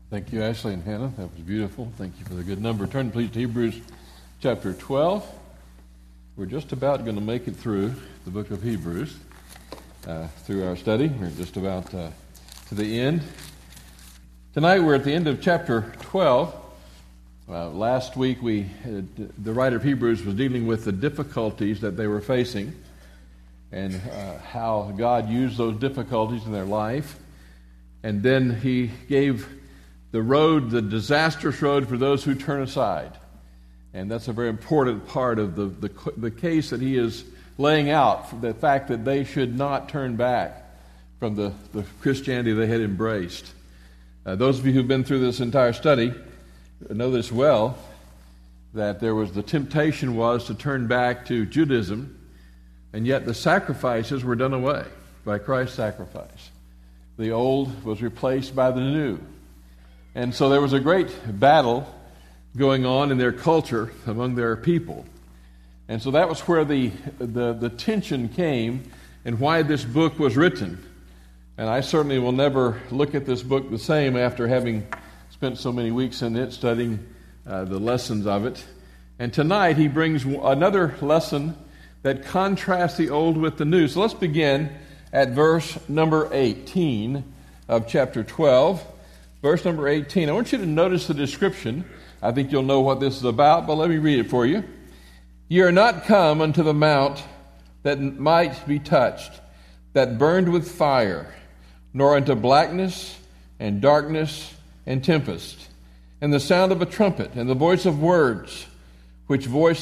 Thank you, Ashley and Hannah. That was beautiful. Thank you for the good number. Turn, please, to Hebrews chapter 12. We're just about going to make it through the book of Hebrews through our study. We're just about to the end. Tonight we're at the end of chapter 12. Last week the writer of Hebrews was dealing with the difficulties that they were facing and how God used those difficulties in their life. And then he gave the disastrous road for those who turn aside. And that's a very important part of the case that he is laying out, for the fact that they should not turn back from the Christianity they had embraced. Those of you who've been through this entire study know this well, that the temptation was to turn back to Judaism, and yet the sacrifices were done away by Christ's sacrifice. The old was replaced by the new. And so there was a great battle going on in their culture among their people. And so that was where the tension came and why this book was written. And I certainly will never look at this book the same after having spent so many weeks in it studying the lessons of it. And tonight he brings another lesson that contrasts the old with the new. So let's begin at verse number 18 of chapter 12. Verse number 18. I want you to notice the description. I think you'll know what this is about, but let me read it for you. Ye are not come unto the mount that might be touched, that burned with fire, nor unto blackness and darkness and tempest, and the sound of a trumpet, and the voice of words, which voice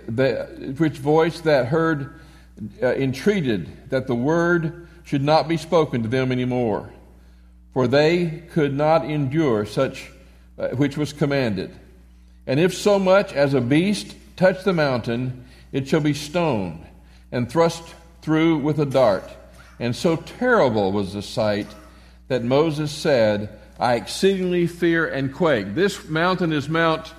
that heard entreated that the word should not be spoken to them any more. For they could not endure such which was commanded. And if so much as a beast touch the mountain, it shall be stoned, and thrust through with a dart. And so terrible was the sight that Moses said, I exceedingly fear and quake. This mountain is Mount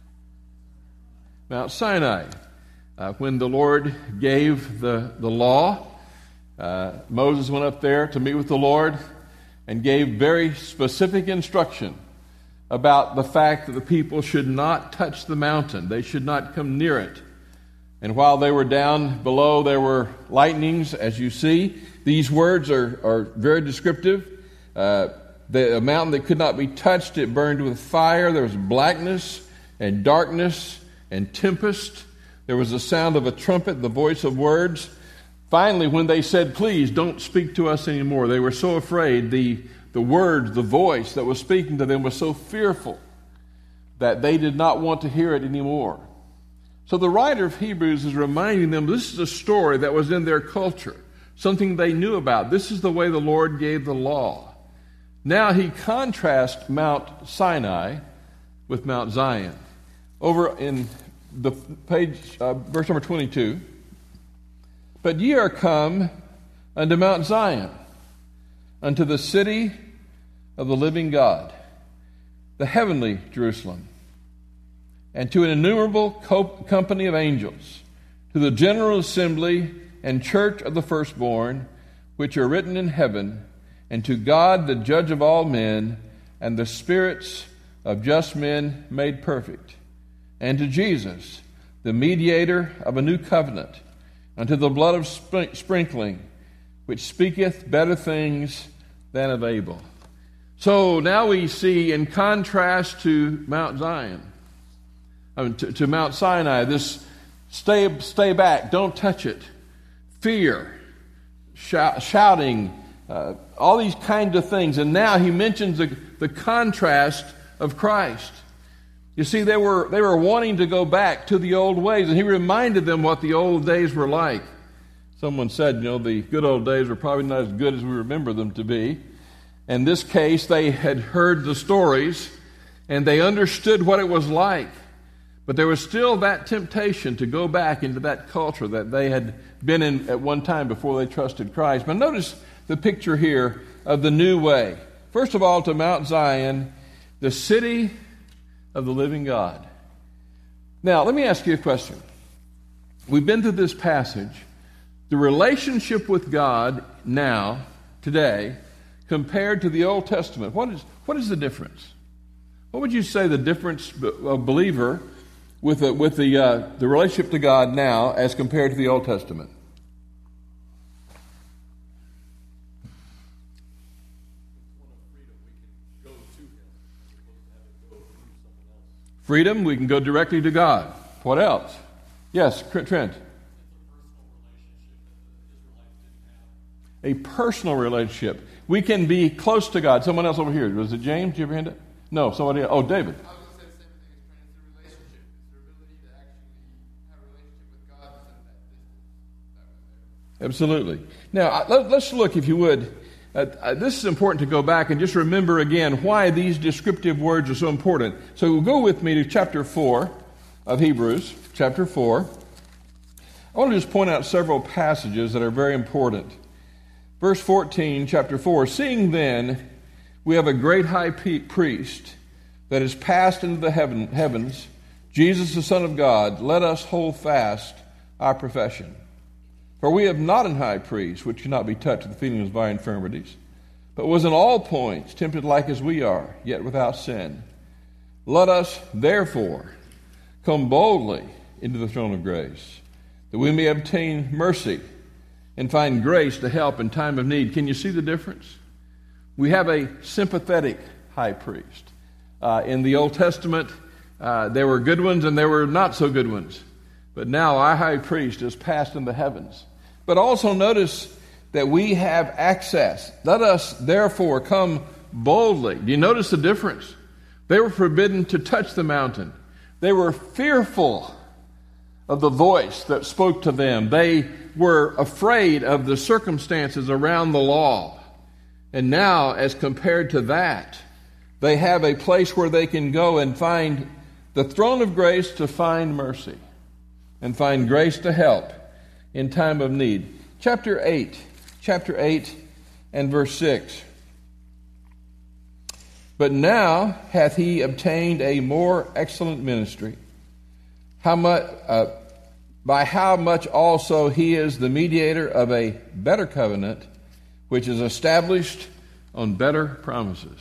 Sinai. When the Lord gave the law, Moses went up there to meet with the Lord and gave very specific instruction about the fact that the people should not touch the mountain. They should not come near it. And while they were down below, there were lightnings, as you see. These words are very descriptive. The mountain that could not be touched, it burned with fire. There was blackness and darkness and tempest. There was the sound of a trumpet, the voice of words. Finally, when they said, please don't speak to us anymore, they were so afraid. The words, the voice that was speaking to them was so fearful that they did not want to hear it anymore. So the writer of Hebrews is reminding them this is a story that was in their culture, something they knew about. This is the way the Lord gave the law. Now he contrasts Mount Sinai with Mount Zion. Over in the page, verse number 22, but ye are come unto Mount Zion, unto the city of the living God, the heavenly Jerusalem, and to an innumerable company of angels, to the general assembly and church of the firstborn, which are written in heaven, and to God the judge of all men, and the spirits of just men made perfect, and to Jesus, the mediator of a new covenant, unto the blood of sprinkling, which speaketh better things than of Abel. So now we see, in contrast to Mount Zion, to Mount Sinai, this stay back, don't touch it, fear, shouting, all these kinds of things. And now he mentions the contrast of Christ. You see, they were wanting to go back to the old ways, and he reminded them what the old days were like. Someone said, the good old days were probably not as good as we remember them to be. In this case, they had heard the stories, and they understood what it was like. But there was still that temptation to go back into that culture that they had been in at one time before they trusted Christ. But notice the picture here of the new way. First of all, to Mount Zion, the city of the living God. Now, let me ask you a question. We've been through this passage. The relationship with God now, today, compared to the Old Testament, what is the difference? What would you say the difference of a believer with the relationship to God now as compared to the Old Testament? Freedom, we can go directly to God. What else? Yes, Trent. A personal relationship. We can be close to God. Someone else over here. Was it James? Did you ever hand it? No, somebody else. Oh, David. I was going to say the same thing as Trent. It's the relationship. It's the ability to actually have a relationship with God instead of that distance that was there. Absolutely. Now, let's look, if you would. This is important to go back and just remember again why these descriptive words are so important. So go with me to chapter 4 of Hebrews, chapter 4. I want to just point out several passages that are very important. Verse 14, chapter 4, seeing then we have a great high priest that is passed into the heavens, Jesus the Son of God, let us hold fast our profession. For we have not an high priest which cannot be touched with the feelings of our infirmities, but was in all points tempted like as we are, yet without sin. Let us therefore come boldly into the throne of grace, that we may obtain mercy and find grace to help in time of need. Can you see the difference? We have a sympathetic high priest. In the Old Testament, there were good ones and there were not so good ones. But now our high priest is passed in the heavens. But also notice that we have access. Let us therefore come boldly. Do you notice the difference? They were forbidden to touch the mountain. They were fearful of the voice that spoke to them. They were afraid of the circumstances around the law. And now, as compared to that, they have a place where they can go and find the throne of grace to find mercy and find grace to help in time of need. Chapter 8 and verse 6. But now hath he obtained a more excellent ministry, by how much also he is the mediator of a better covenant, which is established on better promises.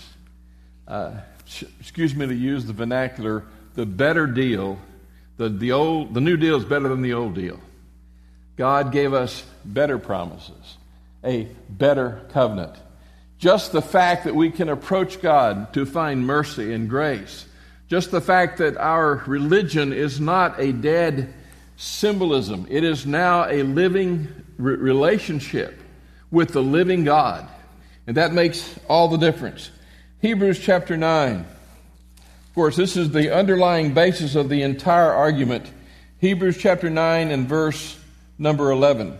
Excuse me to use the vernacular, the better deal. The new deal is better than the old deal. God gave us better promises, a better covenant. Just the fact that we can approach God to find mercy and grace, just the fact that our religion is not a dead symbolism, it is now a living relationship with the living God. And that makes all the difference. Hebrews chapter 9. Of course, this is the underlying basis of the entire argument. Hebrews chapter 9 and verse number 11.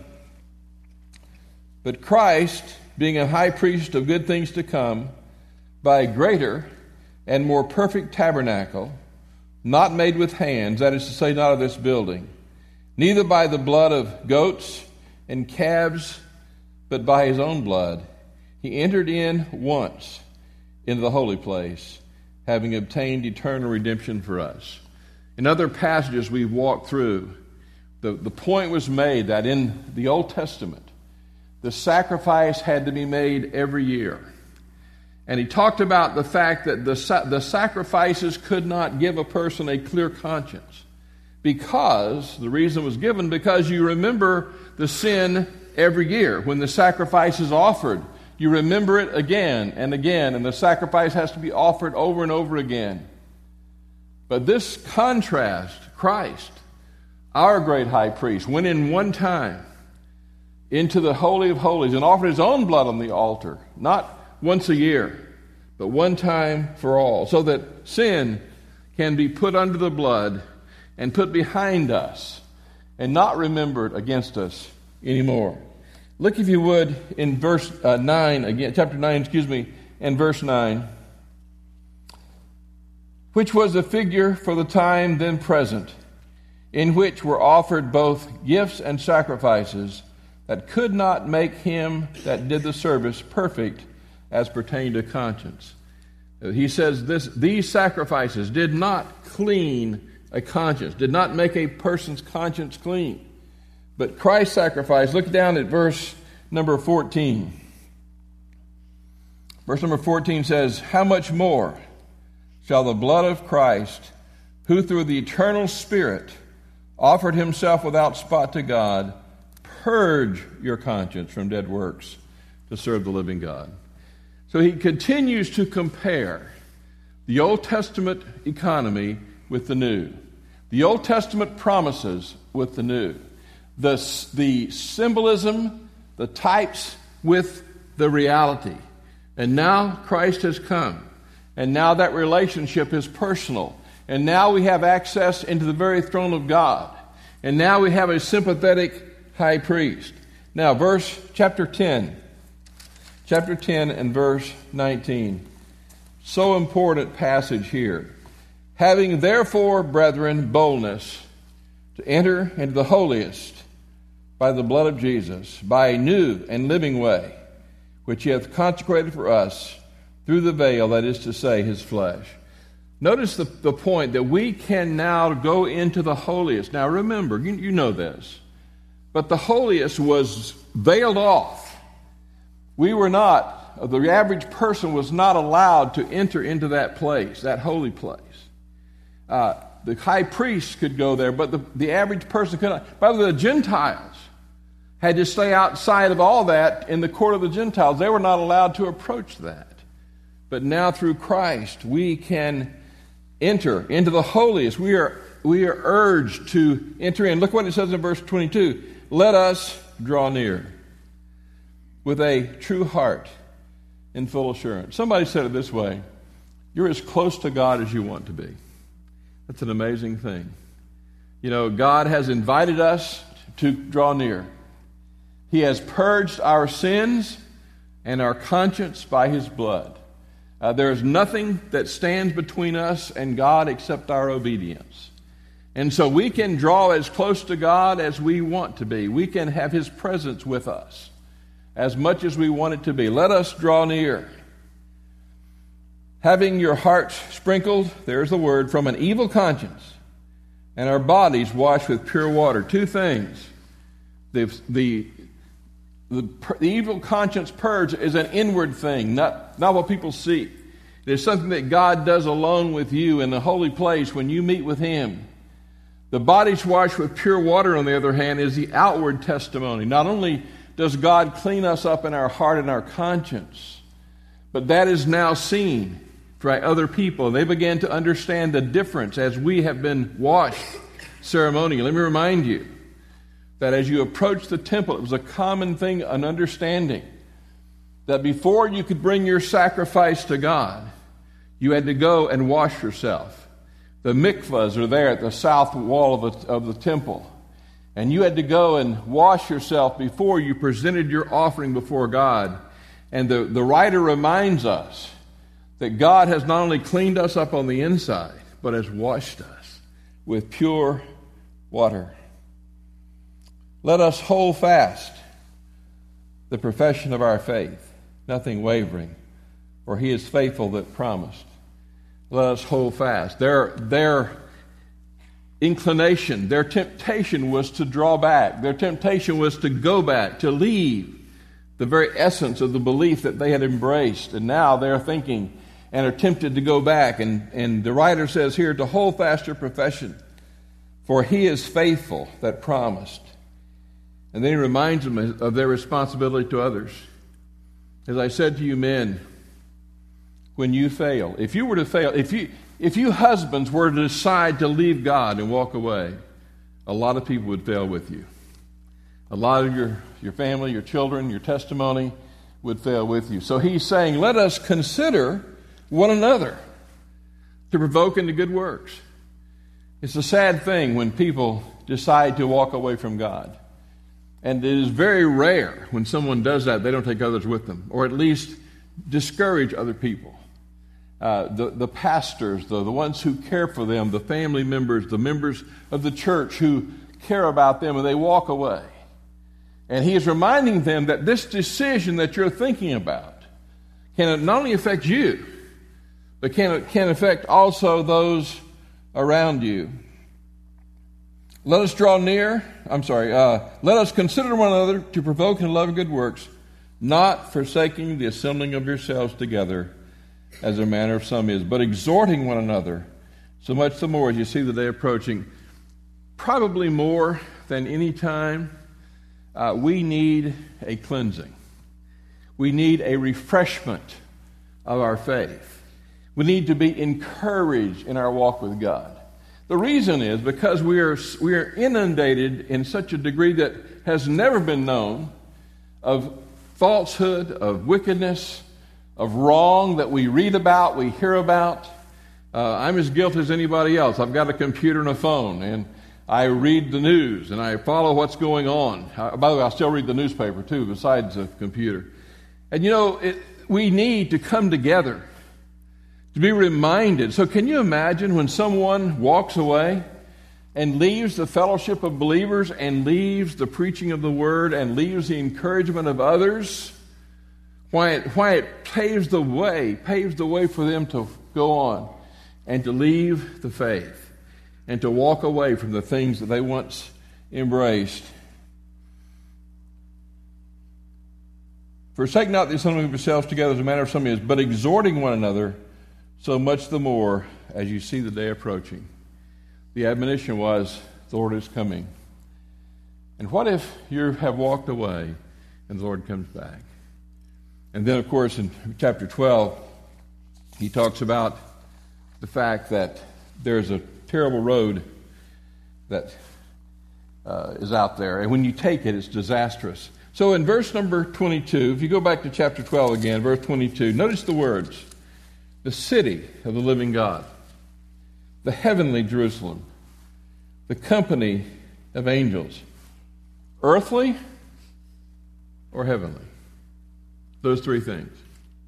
But Christ, being a high priest of good things to come, by a greater and more perfect tabernacle, not made with hands, that is to say, not of this building, neither by the blood of goats and calves, but by his own blood, he entered in once into the holy place, having obtained eternal redemption for us. In other passages we've walked through, the point was made that in the Old Testament, the sacrifice had to be made every year. And he talked about the fact that the sacrifices could not give a person a clear conscience. Because, the reason was given, because you remember the sin every year. When the sacrifice is offered, you remember it again and again, and the sacrifice has to be offered over and over again. But this contrast, Christ, our great high priest, went in one time into the Holy of Holies and offered his own blood on the altar, not once a year, but one time for all, so that sin can be put under the blood and put behind us and not remembered against us anymore. Look, if you would, in verse 9, again, chapter 9, and verse 9, which was a figure for the time then present, in which were offered both gifts and sacrifices that could not make him that did the service perfect as pertained to conscience. He says these sacrifices did not clean a conscience, did not make a person's conscience clean. But Christ's sacrifice, look down at verse number 14. Verse number 14 says, how much more shall the blood of Christ, who through the eternal Spirit offered himself without spot to God, purge your conscience from dead works to serve the living God. So he continues to compare the Old Testament economy with the New, the Old Testament promises with the New, the symbolism, the types with the reality. And now Christ has come, and now that relationship is personal, and now we have access into the very throne of God, and now we have a sympathetic high priest. Now, chapter 10 and verse 19. So important passage here. Having therefore, brethren, boldness to enter into the holiest by the blood of Jesus, by a new and living way, which he hath consecrated for us through the veil, that is to say, his flesh. Notice the point that we can now go into the holiest. Now remember, you know this, but the holiest was veiled off. We were not, the average person was not allowed to enter into that place, that holy place. The high priest could go there, but the average person could not. By the way, the Gentiles had to stay outside of all that in the court of the Gentiles. They were not allowed to approach that. But now through Christ, we can enter into the holiest. We are urged to enter in. Look what it says in verse 22. Let us draw near with a true heart in full assurance. Somebody said it this way: you're as close to God as you want to be. That's an amazing thing. You know, God has invited us to draw near. He has purged our sins and our conscience by his blood. There is nothing that stands between us and God except our obedience. And so we can draw as close to God as we want to be. We can have his presence with us as much as we want it to be. Let us draw near. Having your hearts sprinkled, there's the word, from an evil conscience, and our bodies washed with pure water. Two things. The evil conscience purge is an inward thing, not what people see. It is something that God does alone with you in the holy place when you meet with him. The bodies washed with pure water, on the other hand, is the outward testimony. Not only does God clean us up in our heart and our conscience, but that is now seen by other people. They began to understand the difference as we have been washed ceremonially. Let me remind you that as you approach the temple, it was a common thing, an understanding, that before you could bring your sacrifice to God, you had to go and wash yourself. The mikvahs are there at the south wall of the temple. And you had to go and wash yourself before you presented your offering before God. And the writer reminds us that God has not only cleaned us up on the inside, but has washed us with pure water. Let us hold fast the profession of our faith, nothing wavering, for he is faithful that promised. Let us hold fast. Their inclination, their temptation was to draw back. Their temptation was to go back, to leave the very essence of the belief that they had embraced. And now they're thinking and are tempted to go back. And the writer says here, to hold fast your profession, for he is faithful that promised. And then he reminds them of their responsibility to others. As I said to you men, when you fail, if you were to fail, if you husbands were to decide to leave God and walk away, a lot of people would fail with you. A lot of your family, your children, your testimony would fail with you. So he's saying, let us consider one another to provoke into good works. It's a sad thing when people decide to walk away from God. And it is very rare when someone does that, they don't take others with them, or at least discourage other people. The pastors, the ones who care for them, the family members, the members of the church who care about them, and they walk away. And he is reminding them that this decision that you're thinking about can not only affect you, but can affect also those around you. Let us draw near, let us consider one another to provoke in love and good works, not forsaking the assembling of yourselves together, as their manner of some is, but exhorting one another, so much the more as you see the day approaching. Probably more than any time, we need a cleansing. We need a refreshment of our faith. We need to be encouraged in our walk with God. The reason is because we are inundated in such a degree that has never been known of falsehood, of wickedness, of wrong that we read about, we hear about. I'm as guilty as anybody else. I've got a computer and a phone, and I read the news, and I follow what's going on. By the way, I still read the newspaper, too, besides the computer. And, we need to come together to be reminded. So can you imagine when someone walks away and leaves the fellowship of believers and leaves the preaching of the Word and leaves the encouragement of others? Why it paves the way for them to go on and to leave the faith and to walk away from the things that they once embraced. Forsake not the assembling of yourselves together as a manner of some is, but exhorting one another, so much the more as you see the day approaching. The admonition was, the Lord is coming. And what if you have walked away and the Lord comes back? And then, of course, in chapter 12, he talks about the fact that there's a terrible road that is out there. And when you take it, it's disastrous. So in verse number 22, if you go back to chapter 12 again, verse 22, notice the words. The city of the living God, the heavenly Jerusalem, the company of angels, earthly or heavenly? Those three things.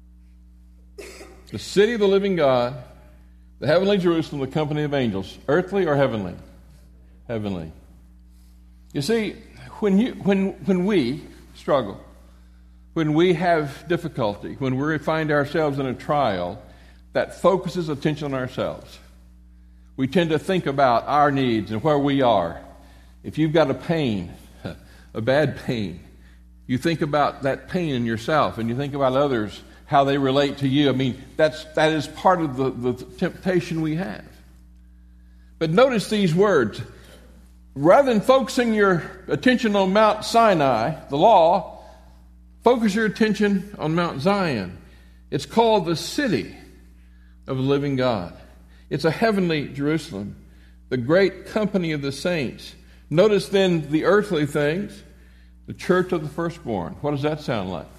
The city of the living God, the heavenly Jerusalem, the company of angels, earthly or heavenly? Heavenly. You see, when we struggle, when we have difficulty, when we find ourselves in a trial that focuses attention on ourselves, we tend to think about our needs and where we are. If you've got a pain, a bad pain, you think about that pain in yourself and you think about others, how they relate to you. I mean, that is part of the temptation we have. But notice these words. Rather than focusing your attention on Mount Sinai, the law, focus your attention on Mount Zion. It's called the city of the living God. It's a heavenly Jerusalem, the great company of the saints. Notice then the earthly things, the church of the firstborn. What does that sound like?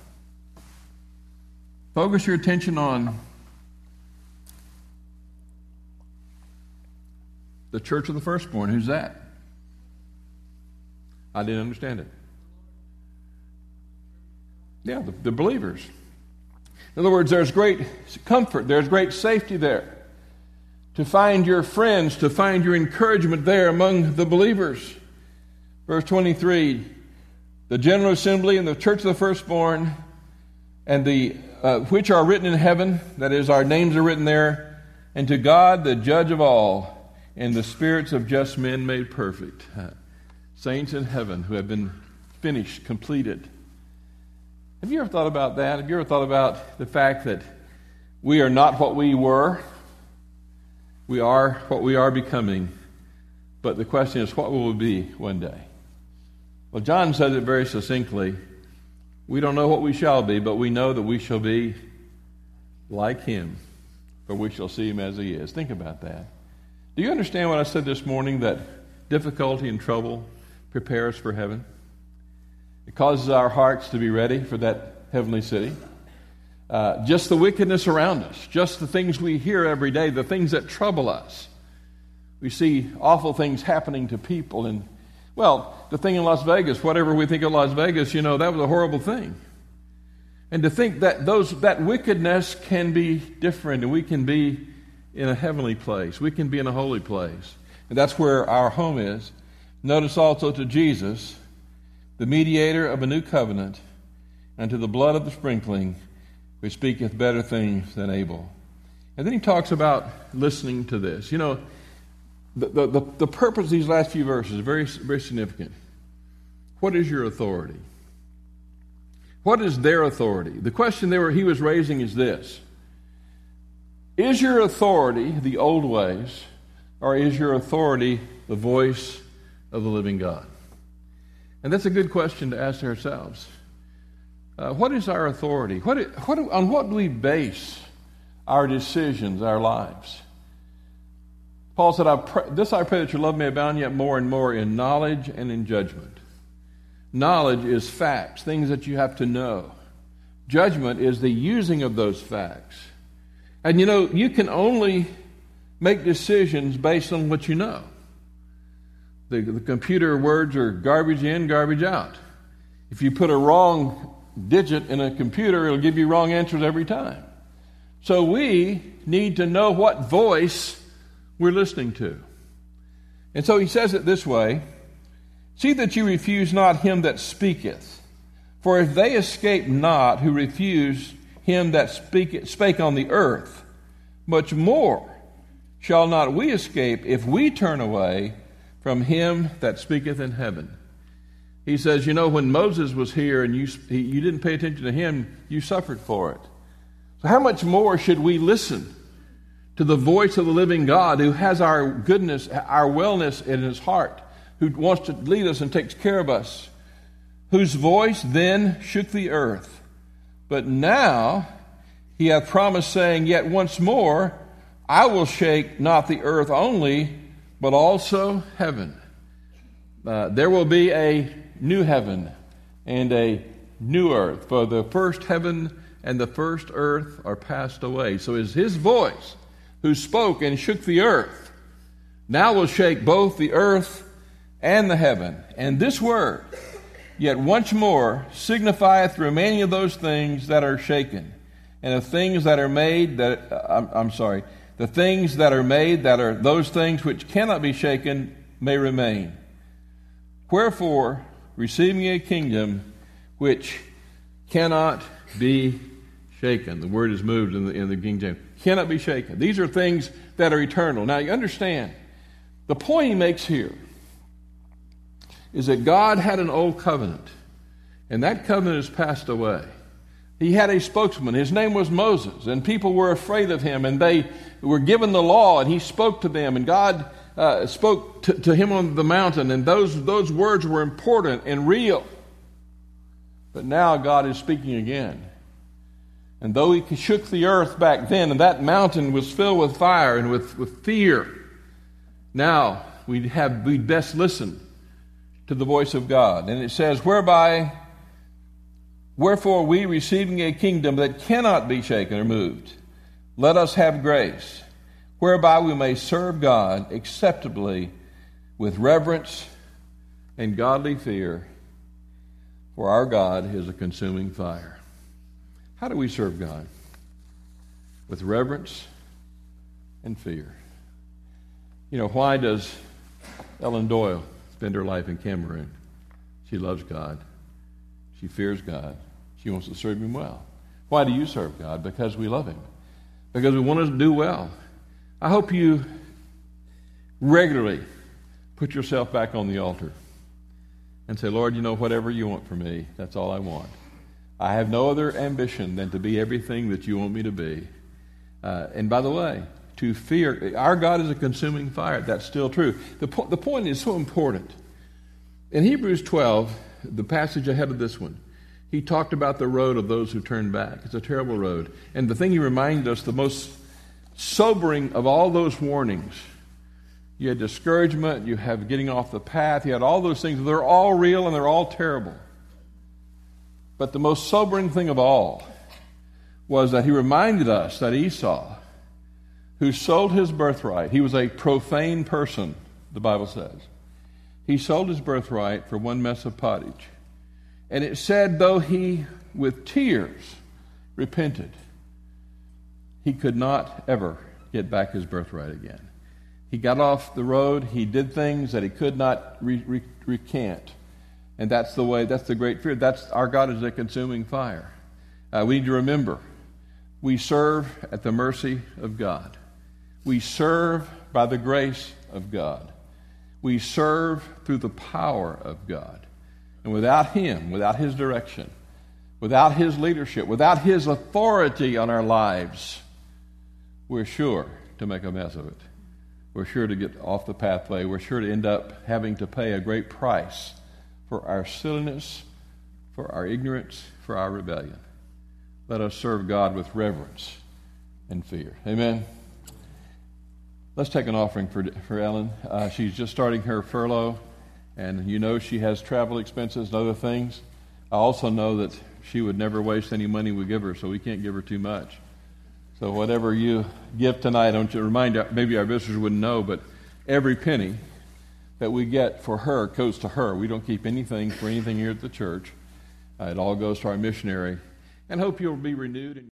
Focus your attention on the church of the firstborn. Who's that? I didn't understand it. Yeah, the believers. In other words, there's great comfort, there's great safety there. To find your friends, to find your encouragement there among the believers. Verse 23, the general assembly and the church of the firstborn, and the which are written in heaven, that is, our names are written there, and to God, the judge of all, and the spirits of just men made perfect. Saints in heaven who have been finished, completed. Have you ever thought about that? Have you ever thought about the fact that we are not what we were? We are what we are becoming. But the question is, what will we be one day? Well, John says it very succinctly. We don't know what we shall be, but we know that we shall be like him, for we shall see him as he is. Think about that. Do you understand what I said this morning, that difficulty and trouble prepare us for heaven? It causes our hearts to be ready for that heavenly city. Just the wickedness around us, just the things we hear every day, the things that trouble us. We see awful things happening to people. And, well, the thing in Las Vegas, whatever we think of Las Vegas, that was a horrible thing. And to think that that wickedness can be different, and we can be in a heavenly place. We can be in a holy place. And that's where our home is. Notice also to Jesus, the mediator of a new covenant, and to the blood of the sprinkling, which speaketh better things than Abel. And then he talks about listening to this. The purpose of these last few verses is very, very significant. What is your authority? What is their authority? The question he was raising is this. Is your authority the old ways, or is your authority the voice of the living God? And that's a good question to ask ourselves. What is our authority? On what do we base our decisions, our lives? Paul said, I pray that your love may abound yet more and more in knowledge and in judgment. Knowledge is facts, things that you have to know. Judgment is the using of those facts. And you can only make decisions based on what you know. The computer words are garbage in, garbage out. If you put a wrong digit in a computer, it'll give you wrong answers every time. So we need to know what voice we're listening to. And so he says it this way, see that you refuse not him that speaketh. For if they escape not who refuse him that spake on the earth, much more shall not we escape if we turn away from him that speaketh in heaven. He says, when Moses was here and you didn't pay attention to him, you suffered for it. So how much more should we listen to the voice of the living God who has our goodness, our wellness in his heart, who wants to lead us and takes care of us, whose voice then shook the earth. But now he hath promised, saying, yet once more I will shake not the earth only, but also heaven. There will be a new heaven and a new earth, for the first heaven and the first earth are passed away. So is his voice, who spoke and shook the earth, now will shake both the earth and the heaven. And this word, yet once more, signifieth the remaining of those things that are shaken, and of things that are made the things that are made, that are those things which cannot be shaken, may remain. Wherefore, receiving a kingdom which cannot be shaken. The word is moved in the King James. Cannot be shaken. These are things that are eternal. Now you understand, the point he makes here is that God had an old covenant, and that covenant has passed away. He had a spokesman. His name was Moses, and people were afraid of him, and they were given the law, and he spoke to them, and God spoke to him on the mountain, and those words were important and real. But now God is speaking again. And though he shook the earth back then, and that mountain was filled with fire and with fear, now we'd best listen to the voice of God. And it says, wherefore we, receiving a kingdom that cannot be shaken or moved, let us have grace, whereby we may serve God acceptably with reverence and godly fear, for our God is a consuming fire. How do we serve God? With reverence and fear. Why does Ellen Doyle spend her life in Cameroon? She loves God. She fears God. She wants to serve him well. Why do you serve God? Because we love him. Because we want to do well. I hope you regularly put yourself back on the altar and say, Lord, whatever you want from me, that's all I want. I have no other ambition than to be everything that you want me to be. And by the way, to fear, our God is a consuming fire. That's still true. The point is so important. In Hebrews 12, the passage ahead of this one, he talked about the road of those who turn back. It's a terrible road. And the thing he reminded us, the most sobering of all those warnings, you had discouragement, you have getting off the path, you had all those things. They're all real and they're all terrible. But the most sobering thing of all was that he reminded us that Esau, who sold his birthright, he was a profane person, the Bible says. He sold his birthright for one mess of pottage. And it said, though he with tears repented, he could not ever get back his birthright again. He got off the road. He did things that he could not recant. And that's the way, that's the great fear. Our God is a consuming fire. We need to remember, we serve at the mercy of God. We serve by the grace of God. We serve through the power of God. And without him, without his direction, without his leadership, without his authority on our lives, we're sure to make a mess of it. We're sure to get off the pathway. We're sure to end up having to pay a great price for our silliness, for our ignorance, for our rebellion. Let us serve God with reverence and fear. Amen. Let's take an offering for Ellen. She's just starting her furlough, and you know she has travel expenses and other things. I also know that she would never waste any money we give her, so we can't give her too much. So whatever you give tonight, I want you to remind her, maybe our visitors wouldn't know, but every penny that we get for her goes to her. We don't keep anything for anything here at the church. It all goes to our missionary. And hope you'll be renewed in your